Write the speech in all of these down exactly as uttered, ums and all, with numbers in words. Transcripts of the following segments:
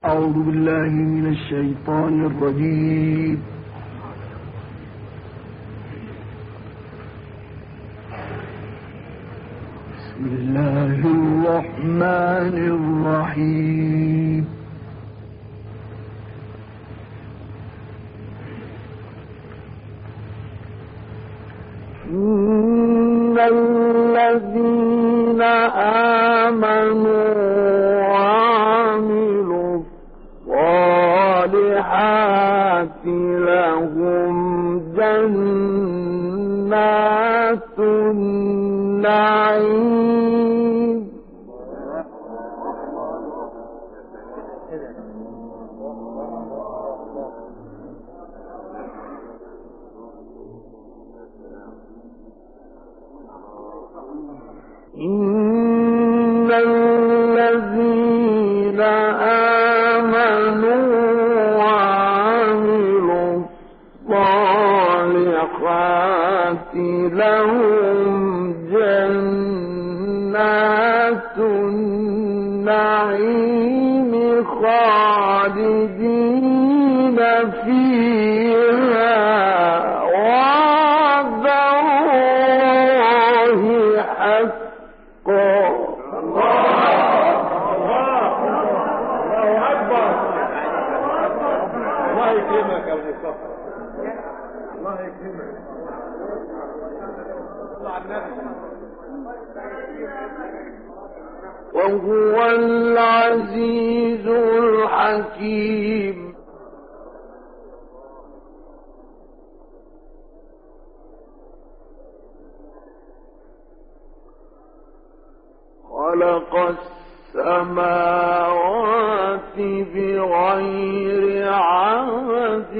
أعوذ بالله من الشيطان الرجيم. بسم الله الرحمن الرحيم. إن الذين آمنوا وعملوا الصالحات لهم جنات النعيم. إن الذين آمنوا وعملوا الصالحات لهم جنات النعيم خالدين فيها وعد الله حقا. الله يكرمك يا مصطفى، الله يكرمك. صل على النبي. وهو العزيز الحكيم. خلق السماوات بغير عمد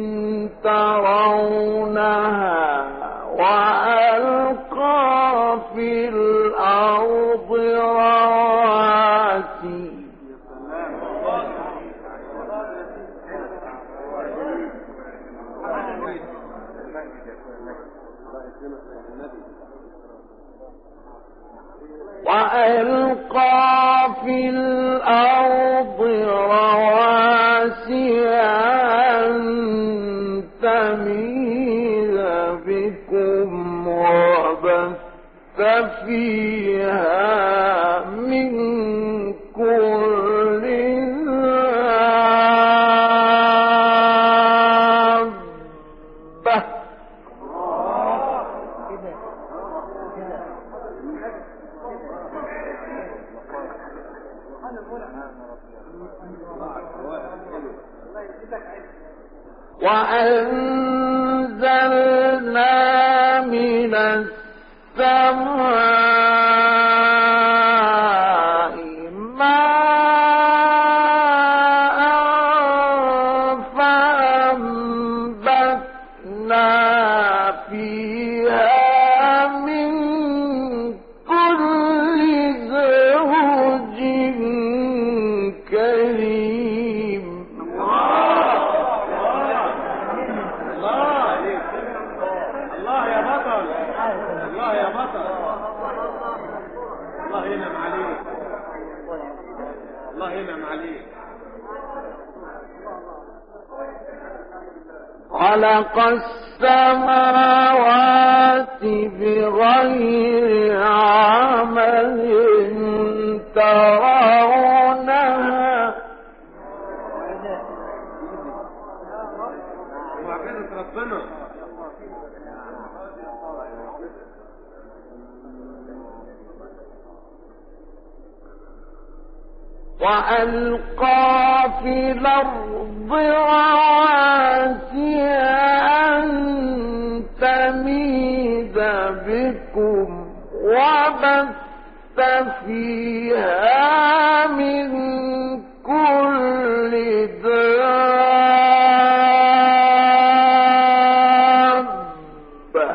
ترونها وألقى في الأرض رواسي وألقى في الأرض رواسي أن تميد بكم وبث فيها من كل دابة. وأنزلنا من السماء ماء فأنبتنا فيها من كل زوج كريم. الله يا بطل، الله يا بطل، الله ينعم عليك، الله ينعم عليك. خلق السماوات بغير عمد ترونها وعبادة ربنا. وألقى في الأرض رواسي أن تميد بكم وبث فيها من كل دابة.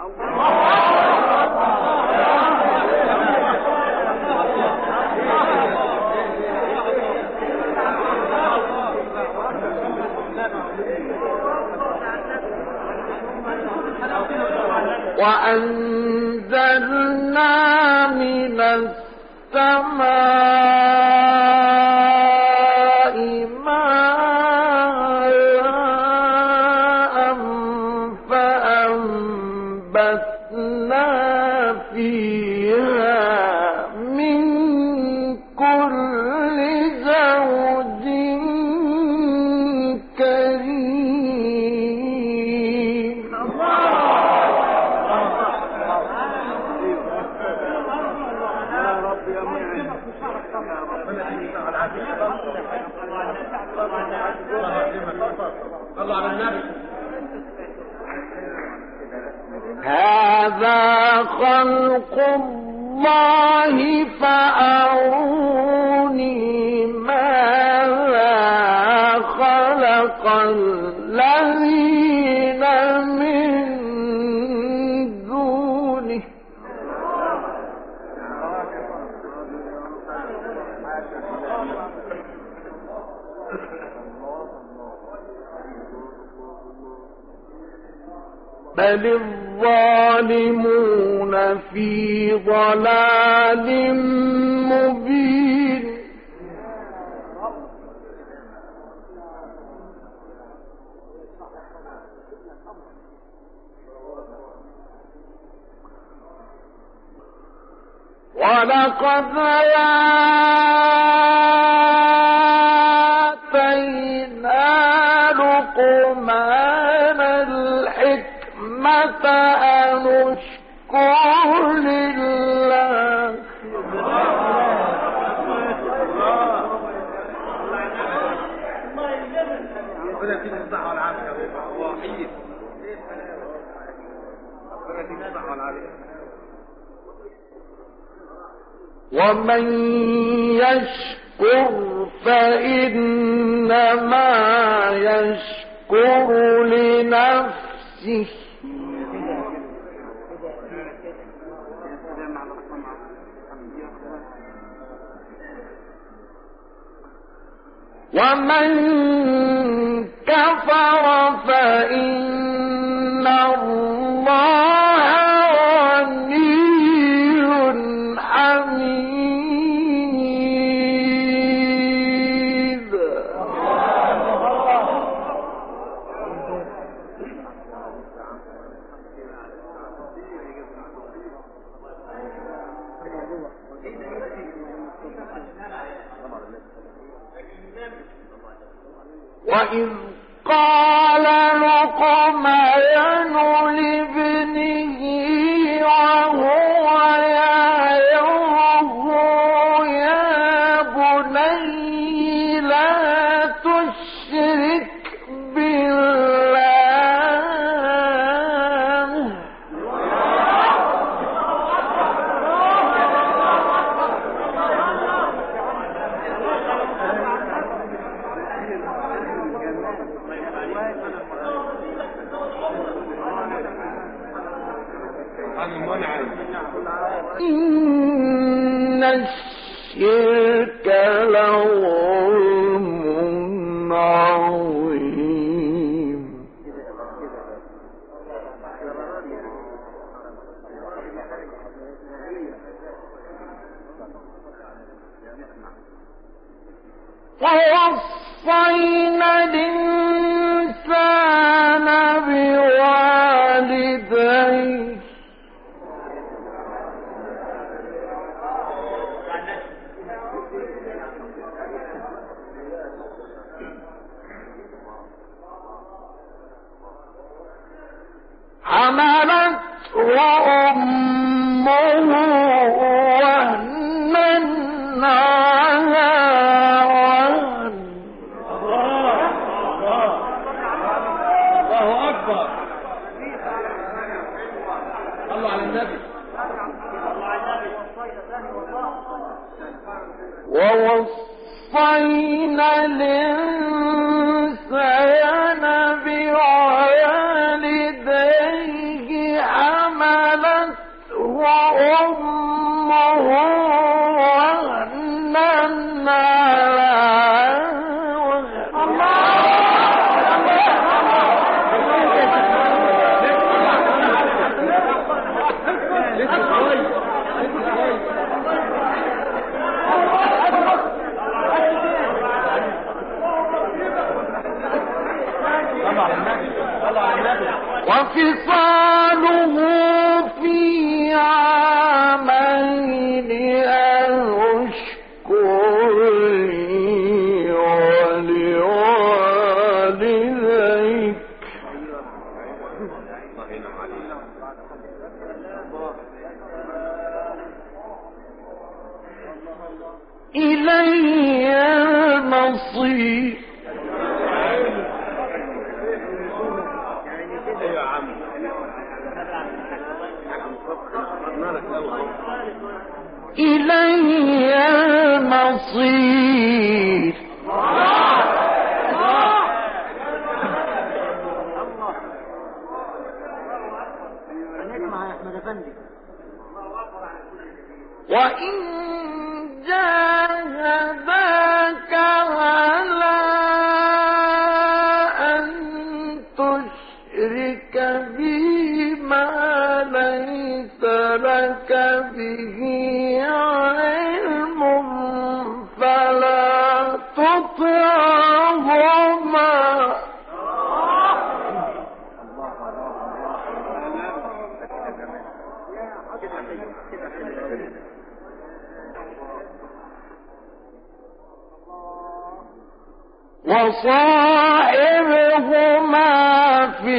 وأنزلنا من السماء الله على النبي. هذا خلق الله فأروني ماذا خلق الذين من دونه بل الظالمون في ضلال مبين ولقد آتينا لقمان الحكمة أن اشكر لله ربنا يديك الصحة والعافية يا الله وحيد. ربنا يديك الصحة والعافية. ومن يشكر فإنما يشكر لنفسه ومن كفر فإن الله غني حميد. وإذ قال لقمان لابنه وهو يعظه يا بني لا تشرك بالله إن الشرك لظلم عظيم. ووصينا الإنسان بوالديه حملته أمه وهنا على وهن. الله أكبر. الله على النبي. ووصينا الإنسان بوالديه حملته أمه وهنا على وهن. وفصاله في عامين أن اشكر لي ولوالديك إلي المصير. إلي المصير. وإن جاهداك على أن تشرك بي ما ليس لك به علم فلا تطعهما. وصاحبهما في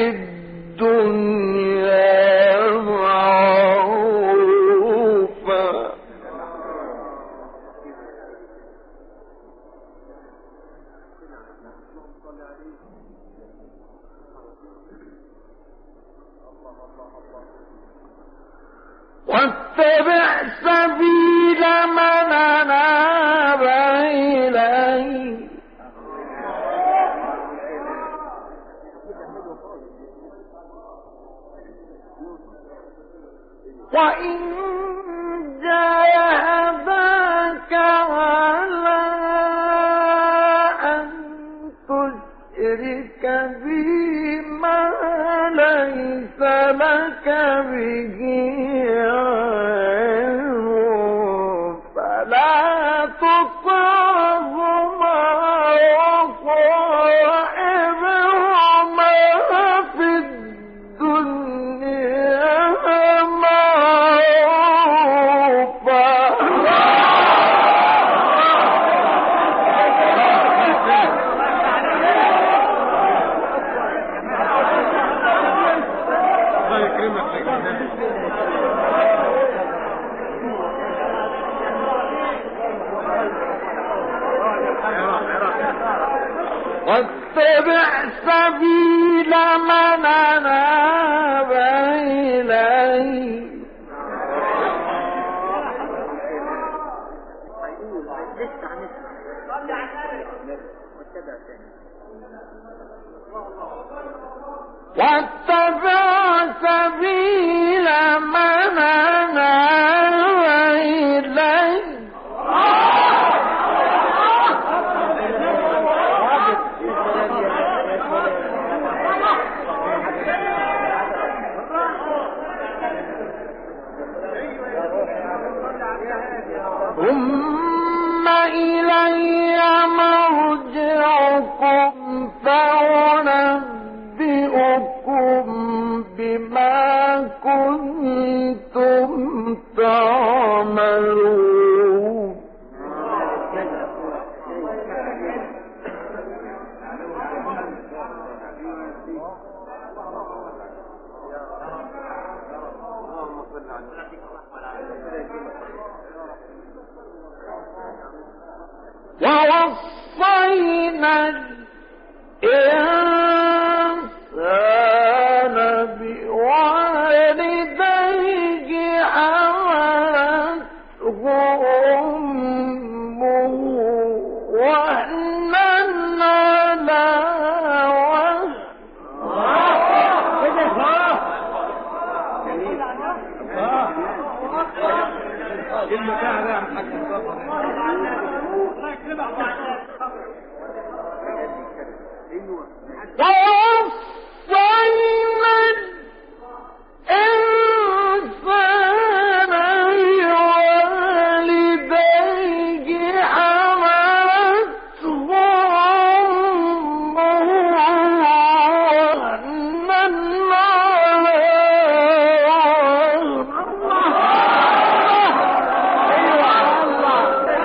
الدنيا معروفا. واتبع سبيل من أناب إليه. وإن جاهداك على أن تشرك بي ما ليس لك به علم فلا تطعهما وصاحبهما في الدنيا معروفا. واتبع سبيل من أناب إليه. واتبع سبيل من أناب إليه. ثم إلي مرجعكم فأنبئكم بما كنتم تعملون. ووصينا الإنسان بوالديه حملته أمه وهنا على وهن. ووصينا الإنسان بوالديه حملته أمه وهنا على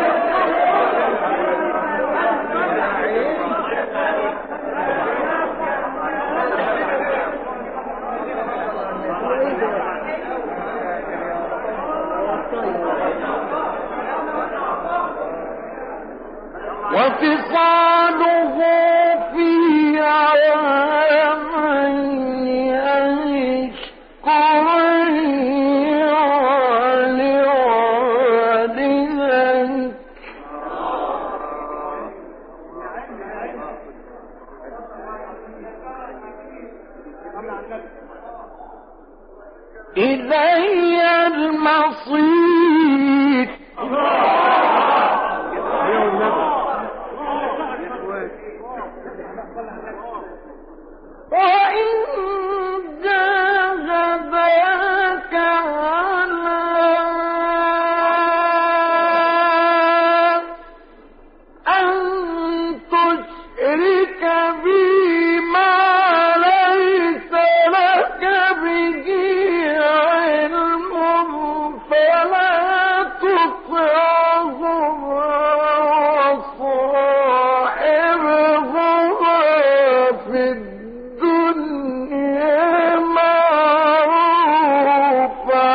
وهن. وفصاله في عامين أن اشكر لي ولوالديك إلي المصير. وإن جاهداك على أن تشرك بي ما ليس لك به علم فلا تطعهما وصاحبهما في الدنيا معروفا.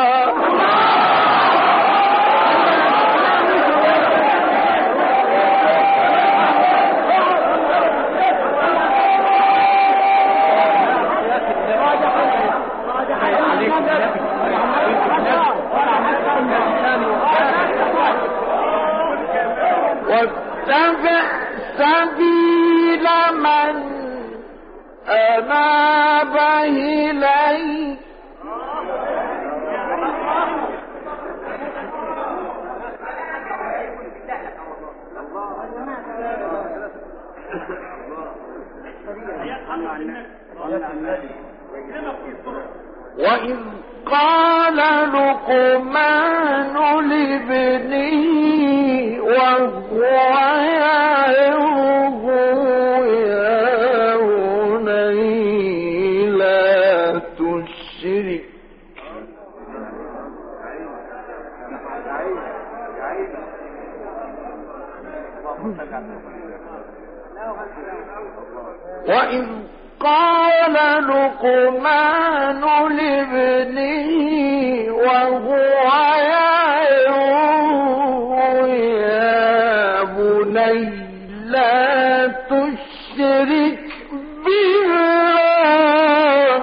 واتبع سبيل من أناب إلي وإذ قال لقمان لابنه وهو يعظه يا بني لا تشرك وإذ قال لقمان لابنه وهو يعظه يا بني لا تشرك بالله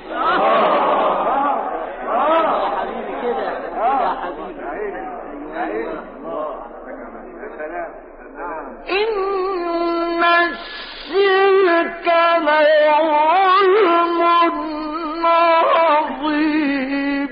إن الشرك لظلم عظيم.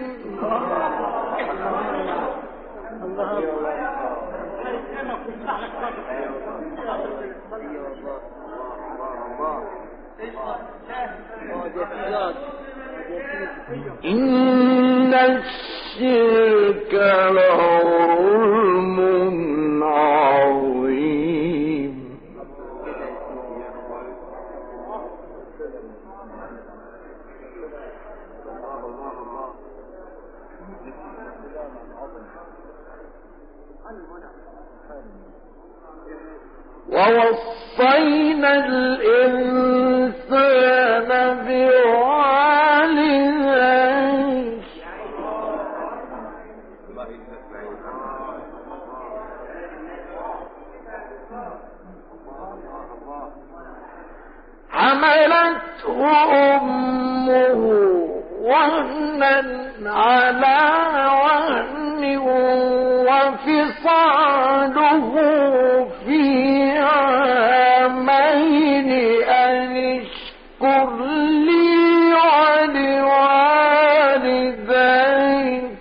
إن الشرك لظلم عظيم. ووصينا الإنسان بوالديه حملته أمه وهنا على وهن وفصاله في عامين أن اشكر لي ولوالديك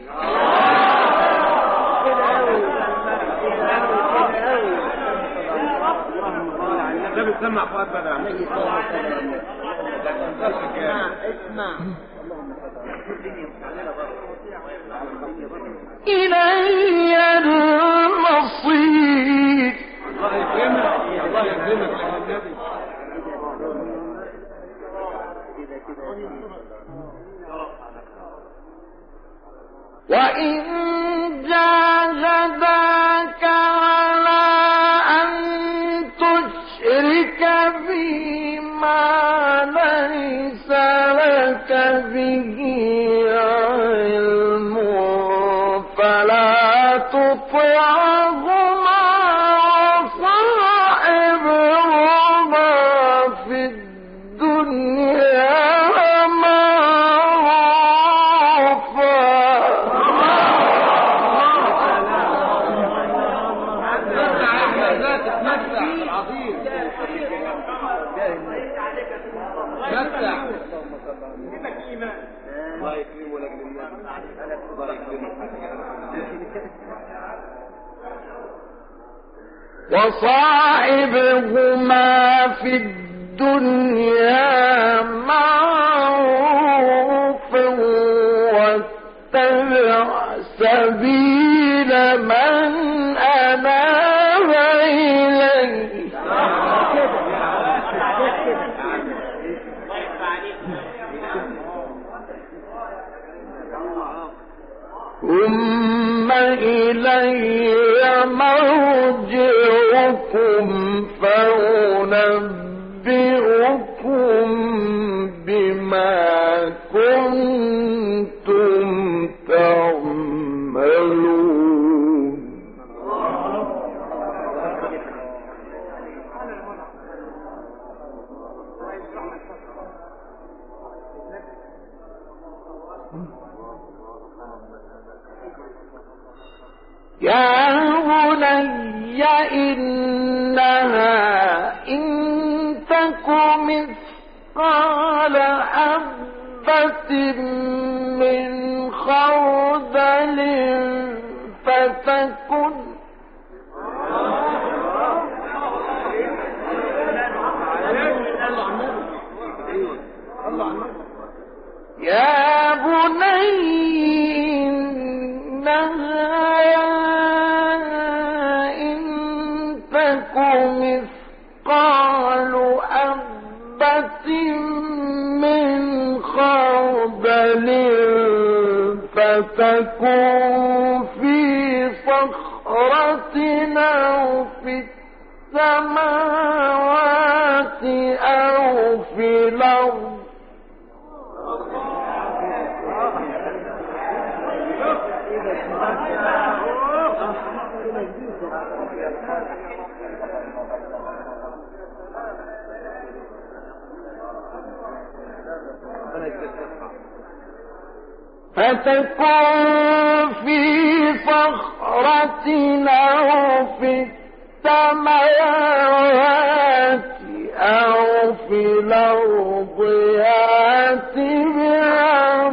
ده بيسمع فؤاد بدر اسمع إلي المصير. الله يكرمك الله يكرمك يا النبي. وإن جاهداك على أن تشرك بي ما ليس لك به علم فلا تطعهما وصاحبهما الله يكرمه لك الناس. الله يكرمه. وصاحبهما في الدنيا معروفا واتبع سبيل من أناب إليه ثم إلي مرجعكم فأنبئكم بما كنتم تعملون. يا بني إنها إن تك مثقال حبة من خردل فتكن يا بني مثقال حبة من خردل فتكن في صخرة أو في السماوات أو في الأرض فتكون في صخرة أو في السماوات أو في الأرض يأت بأمر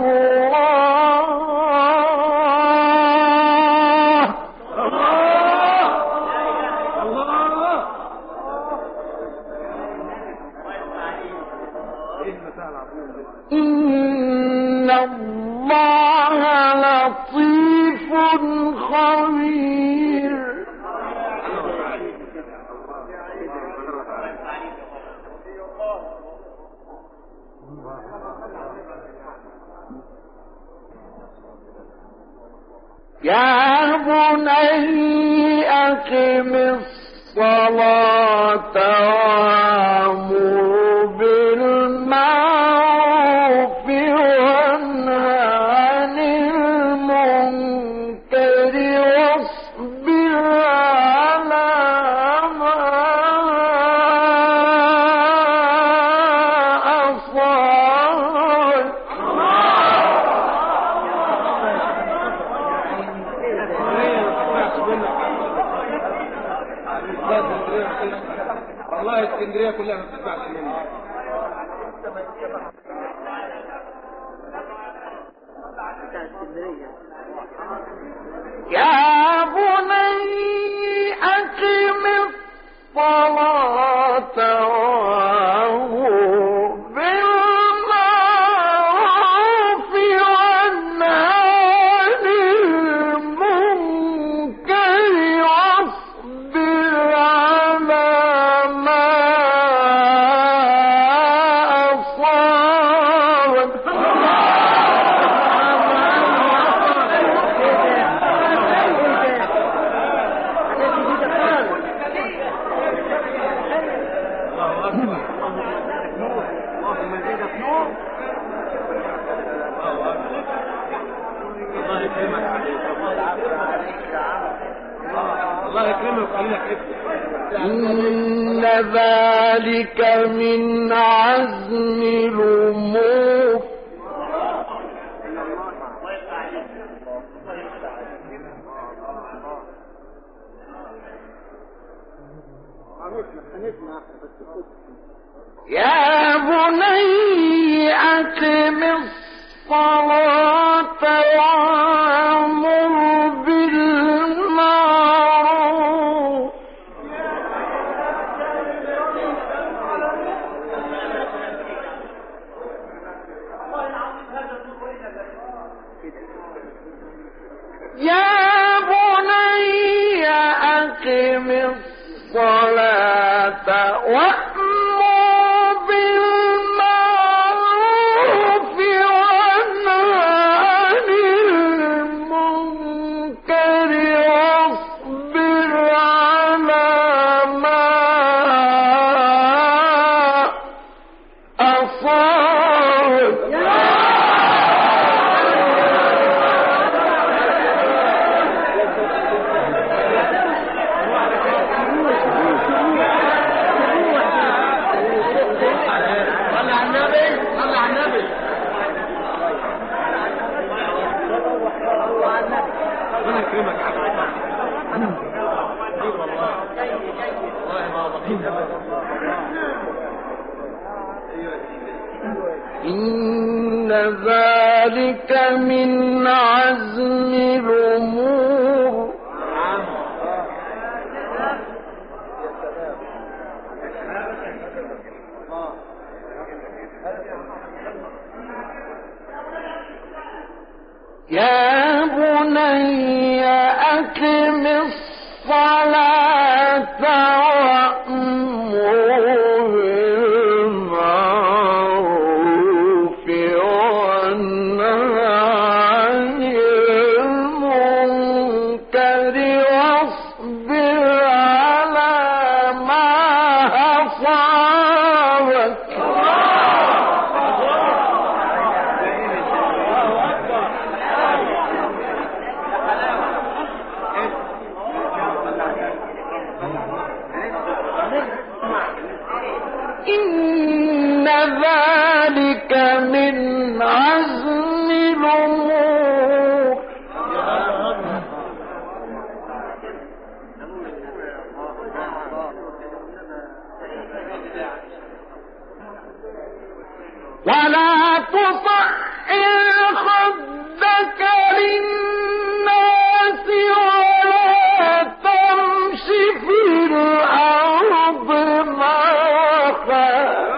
إن الله لطيف خبير. يا بني أقم الصلاة وأمر بالمعروف وانهى عن المنكر واصبر على ما أصابك. والله اسكندريه كلها ما بتسمعش مني. يا بني أقم الصلاة وأمر بالمعروف وانهى عن المنكر واصبر على ما أصابك. الله يكرمك ويخليك إن ذلك من عزم الأمور. يا بني أقم الصلاة وأمر بالمعروف يا بني أقم الصلاة وأمر بالمعروف وانه عن المنكر واصبر على ما أصابك إن ذلك من عزم الأمور يا بني أقم الصلاة وأمر بالمعروف وانه عن المنكر واصبر على ما أصابك إن ذلك من عزم الأمور ولا تصعر خدك للناس ولا تمش في الأرض مرحا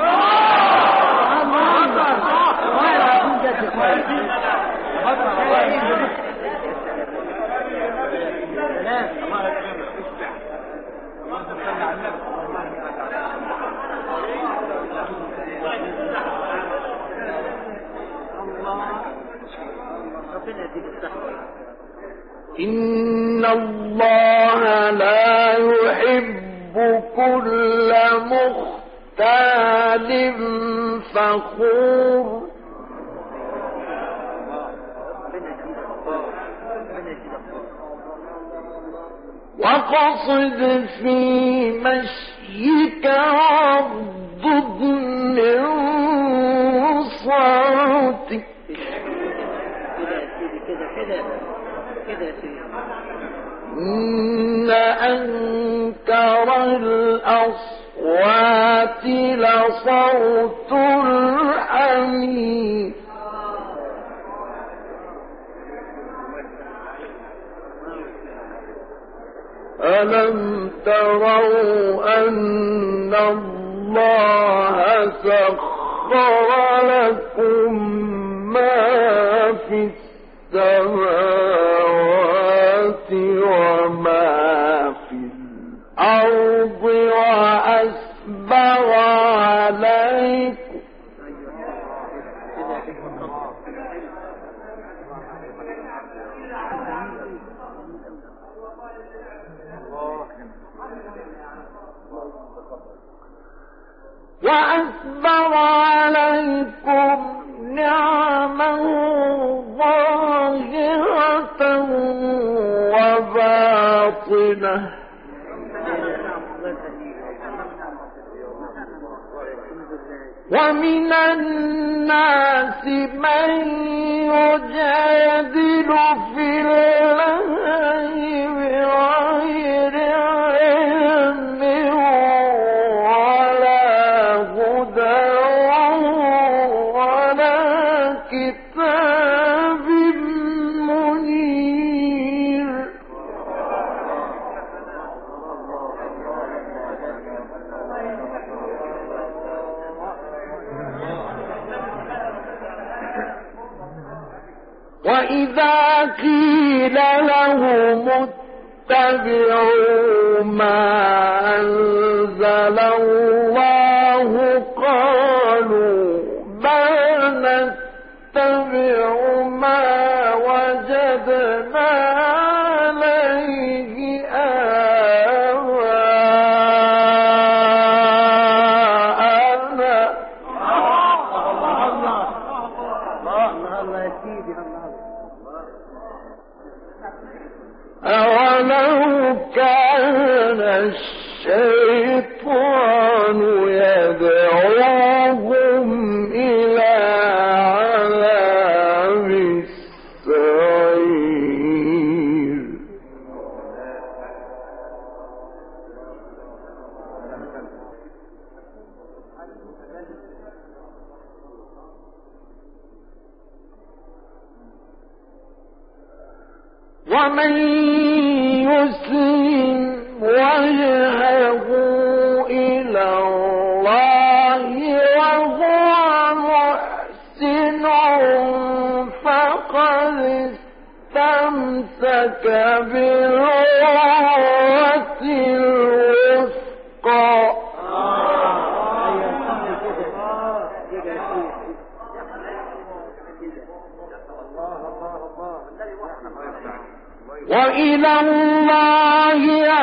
إن الله لا يحب كل مختال فخور واقصد في مشيك واغضض من صوتك إن أنكر الأصوات لصوت الحمير ألم تروا أن الله سخر لكم ما في السماوات وما في الأرض وأسبغ عليكم وأسبغ عليكم نعمه ظاهرة وباطنة ومن الناس من يجادل في الله بغير علم كتاب منير وإذا قيل لهم اتبعوا ما أنزل الله قالوا بل نتبع ما وجدنا عليه آباءنا أولو كان الشيطان يدعوهم إلى عذاب السعير ومن يسلم وجهه إلى الله وهو محسن فقد استمسك بالعروة الوثقى وإلى الله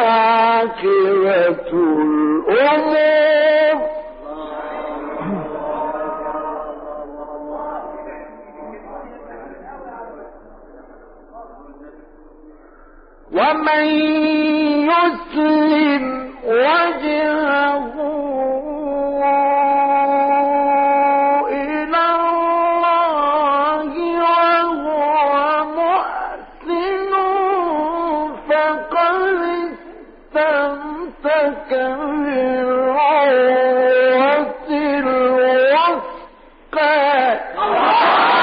عاقبة الأمور ومن يسلم وجهه إلى الله وهو محسن فقد استمسك بالعروة الوثقى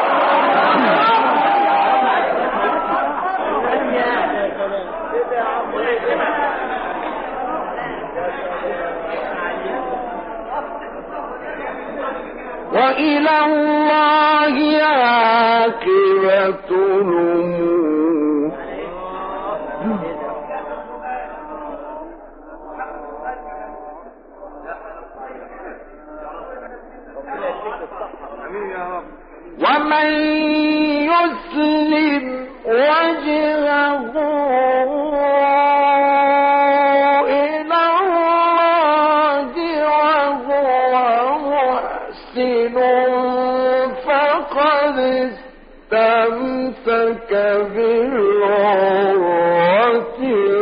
وإلى الله عاقبة الأمور ومن يسلم وجهه إلى الله وهو محسن فقد استمسك بالعروة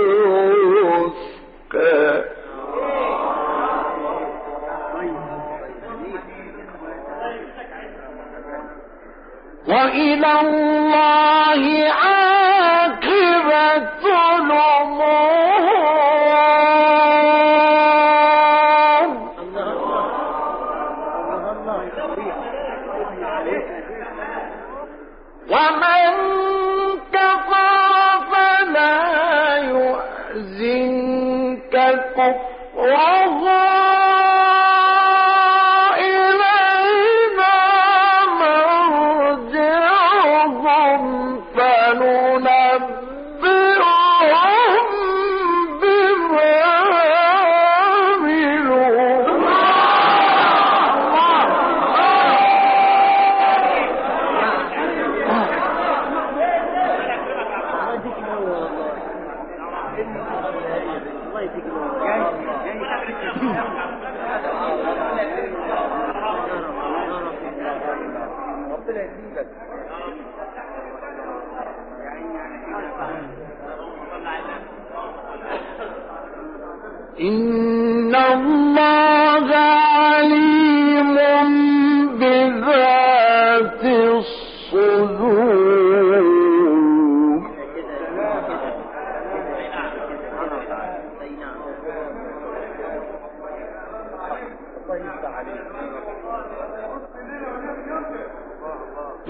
الوثقى وإلى الله عاقبة الأمور ومن كفر فلا يحزنك كفره إلينا مرجعهم فننبئهم بما عملوا إن الله عليم بذات الصدور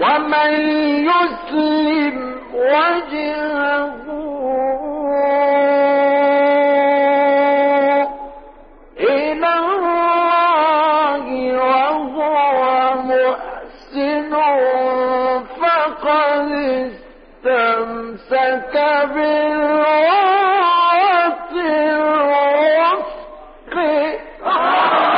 ومن يسلم وجهه إلى الله وهو محسن فقد استمسك بالعروة الوثقى.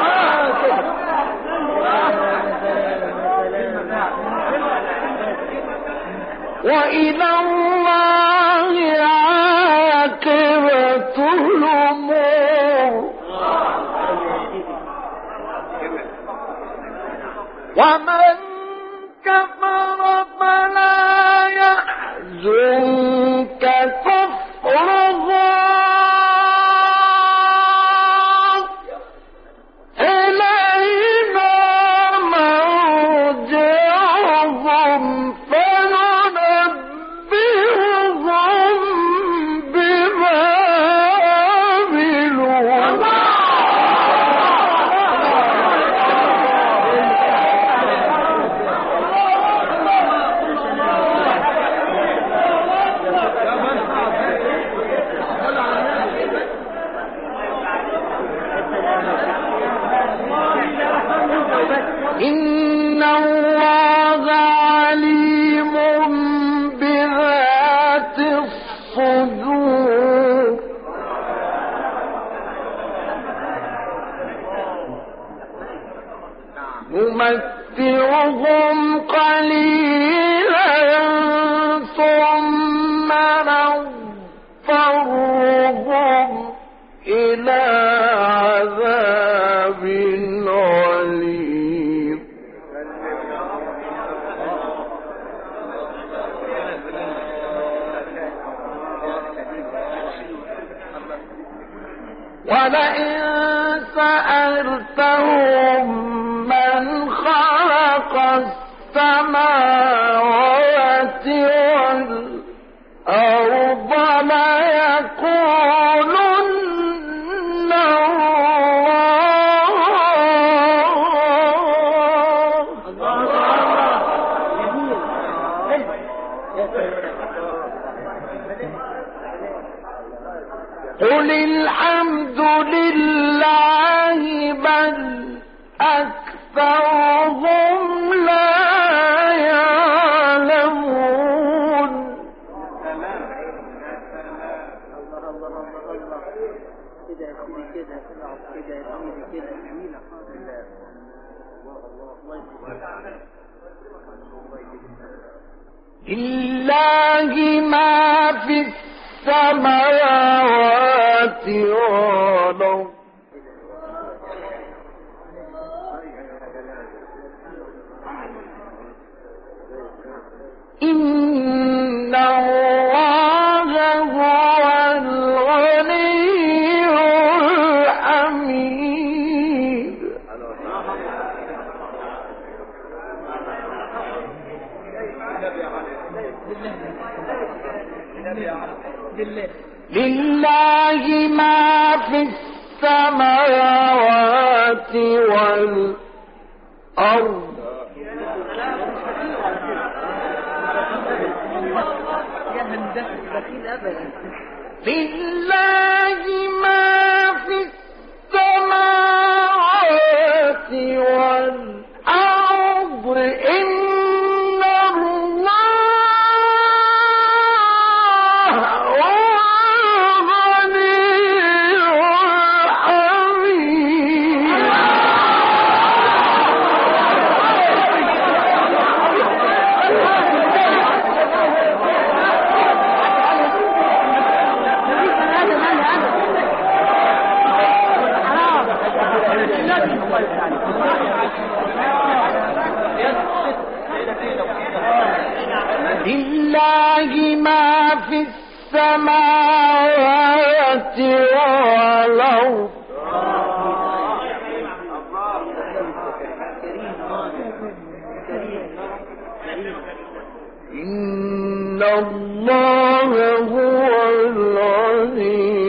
وإلى الله عاقبة الأمور. ومن كفر فلا يحزنك كفره إلينا مرجعهم فننبئهم بما عملوا. إن الله عليم بذات الصدور. نمتعهم قليلا ثم نضطرهم إلى عذاب غليظ. ولئن سألتهم من خلق السماوات والأرض ليقولن قل الحمد لله بل أكثرهم لا يعلمون. لله ما في السماوات والأرض إن الله هو الغني الحميد. لله ما في السماوات والأرض لله ما في السماوات والأرض إن لله ما في السماوات والأرض إن الله هو الغني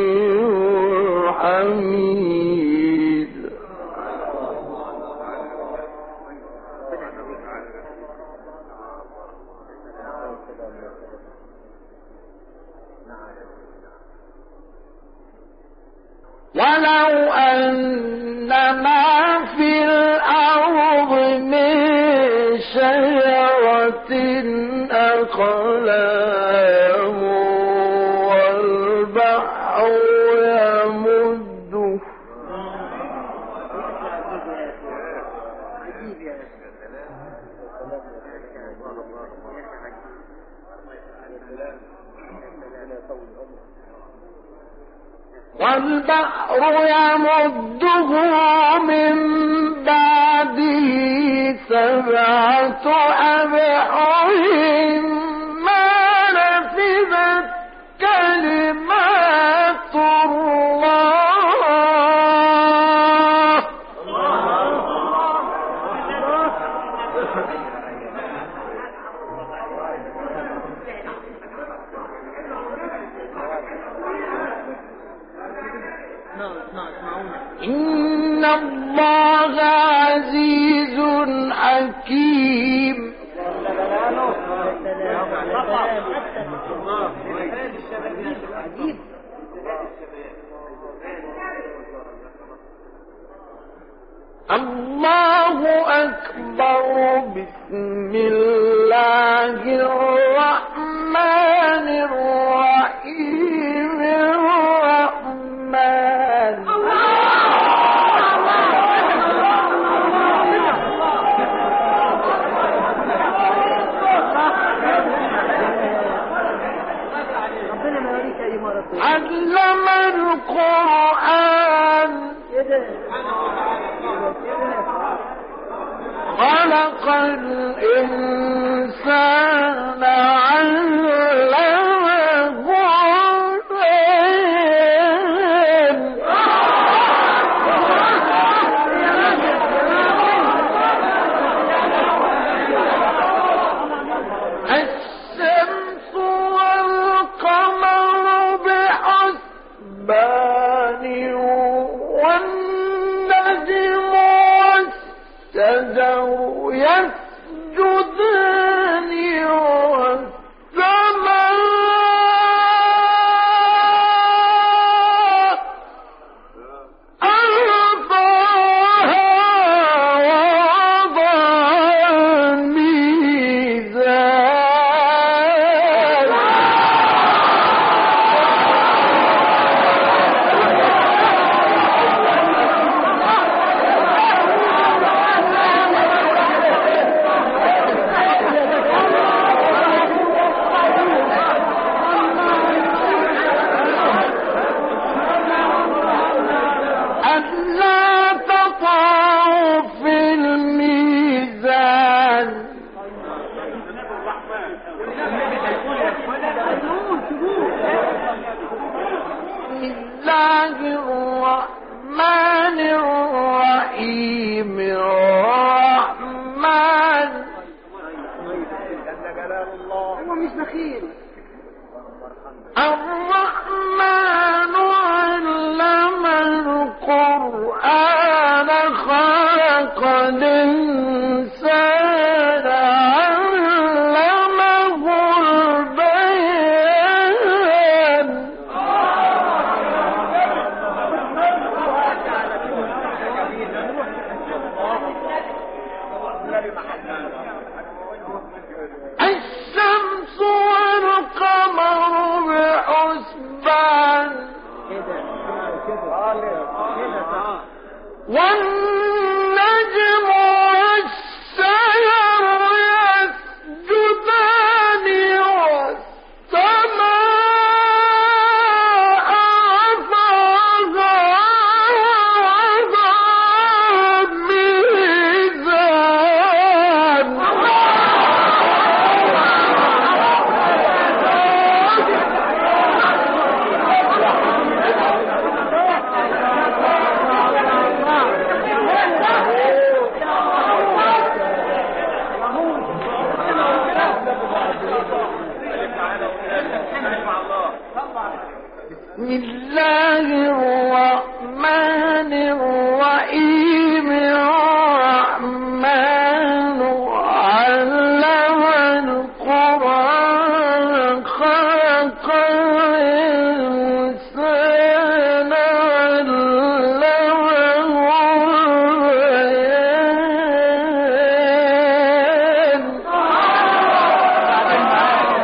الحميد. قلام والبحر يمده والبحر يمده من بعده سبعة أبحر ما نفذت كلمات الله. إن الله عزيز حكيم. الله أكبر. بسم الله الرحمن الرحيم. الرحمن علم القرآن خلق الإنسان علمه البيان. الشمس والقمر بحسبان والنجم والشجر يسجدان والسماء رفعها ووضع الميزان. ألا تطغوا في الميزان. بسم الله الرحمن الرحيم. الرحمن هو مش بخيل. الرحمن علم القرآن خلق الإنسان علمه البيان. الشمس والقمر بحسبان والنجم والشجر يسجدان والسماء رفعها ووضع الميزان. بسم الله الرحمن الرحيم. الرحمن علم القرآن خلق الإنسان علمه البيان.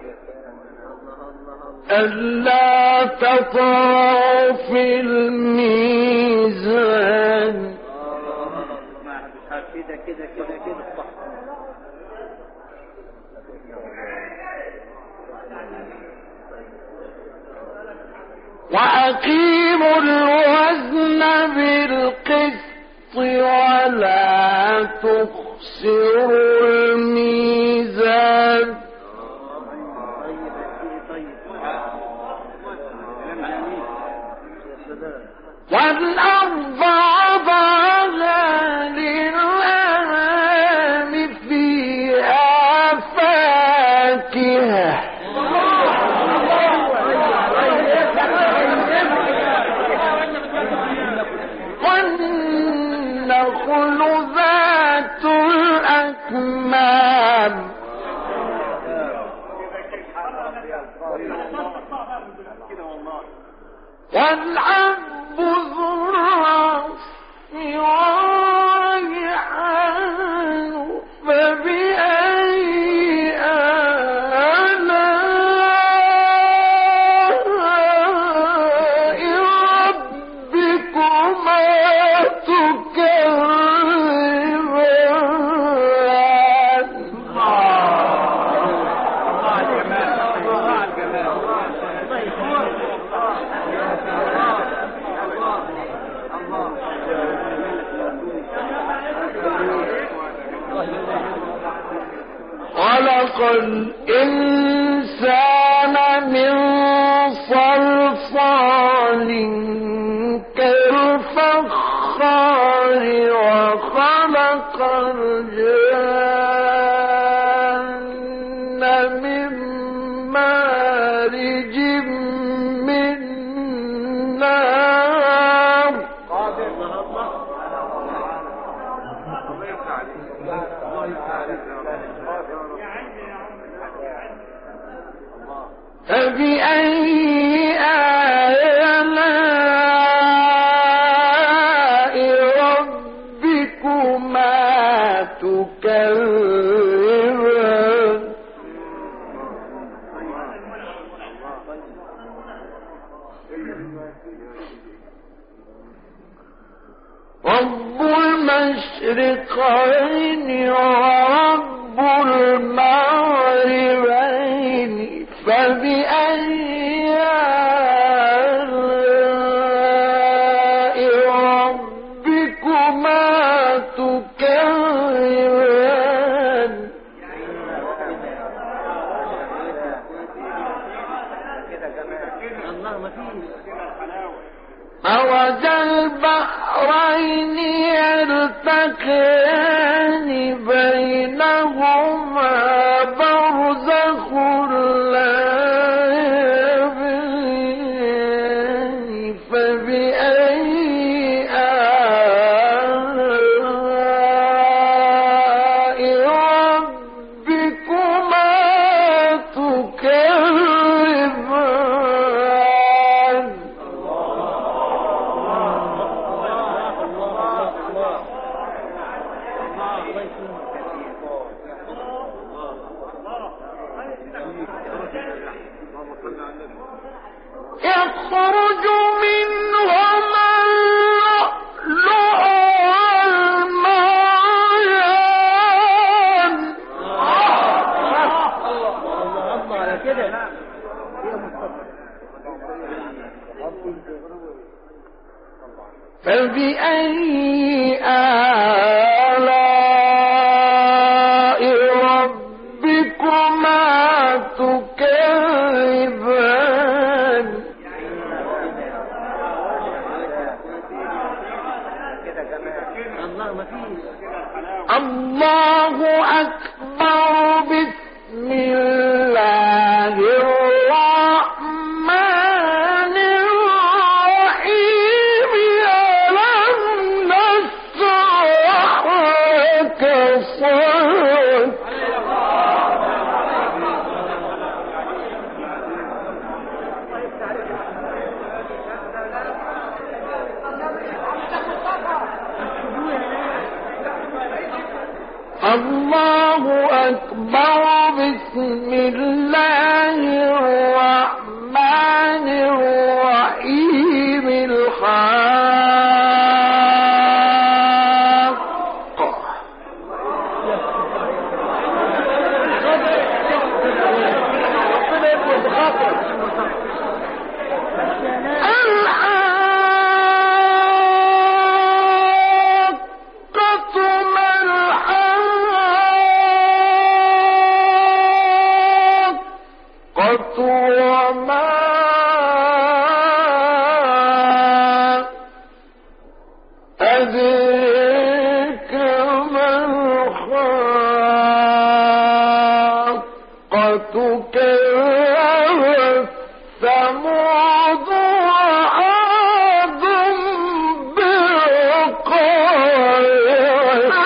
ألا تطغوا في الميزان كده كده كده كده صح. وأقيموا الوزن بالقسط ولا تخسروا الميزان والأرض وضعها للأنام فيها فاكهة والنخل ذات الأكمام والعنب ذو العصف والريحان فبأي آلاء ربكما تكذبان خلق الإنسان من صلصال كالفخار وخلق الجن من مارج من نار فبأي آلاء ربكما تكذبان رب المشرقين ورب المغربين فبأي آلاء ربكما تكذبان مرج البحرين يلتقيان بينهما برزخ لا يبغيان فبأي آلاء ربكما تكذبان يخرج منهما اللؤلؤ والمرجان فبأي آلاء ربكما تكذبان الله أكبر بسم الله الرحمن الرحيم ألم نشرح وما أدريك ما الحاقة كذبت ثمود وعاد بالقارعة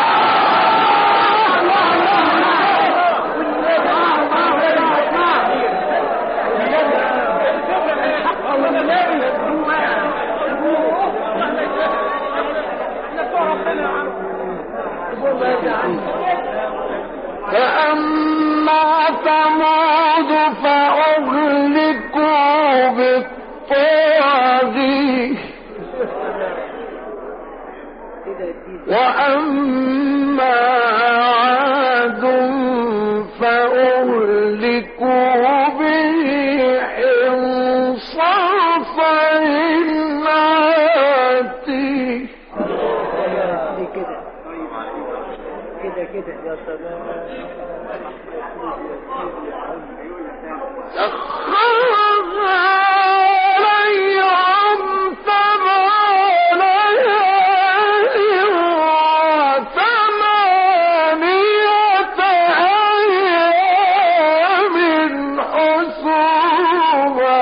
فأما ثمود فأهلكوا بالطاغية وأما عاد فأهلكوا بريح صرصر عاتية كده كده يا سلام سخرها عليهم سبع ليال وثمانية أيام حسوما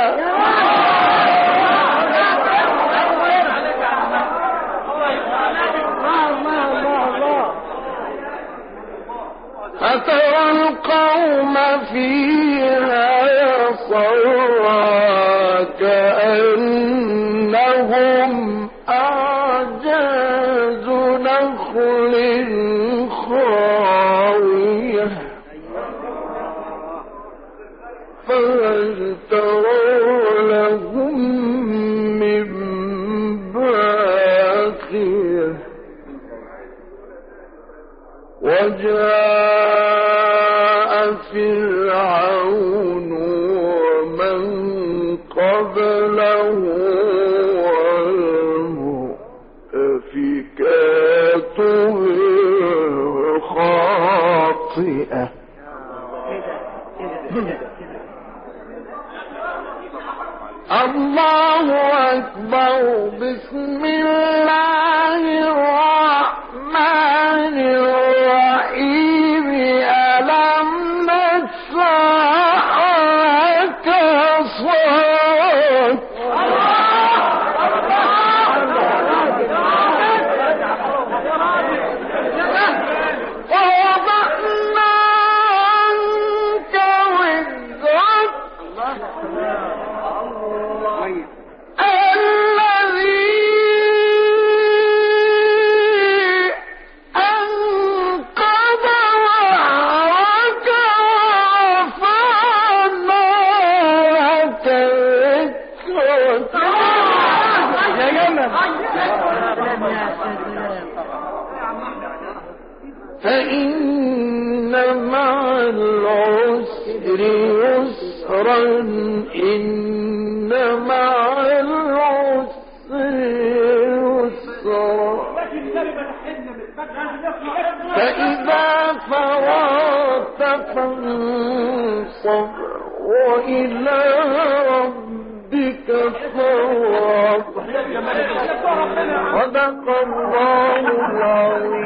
فترى القوم فيها صرعى كأنهم أعجاز نخل خاوية فهل ترى لهم من باقية وجاء فرعون ومن قبله والمؤتفكات بالخاطئة الله أكبر بسم الله الرحمن الرحيم ألم نشرح لك صدرك ووضعنا عنك وزرك الذي أنقض ظهرك ورفعنا لك ذكرك يا جمل فإن مع العسر يسرا إن مع العسر يسرا فإذا فرغت فانصب وإلى ربك فارغب صدق الله العظيم.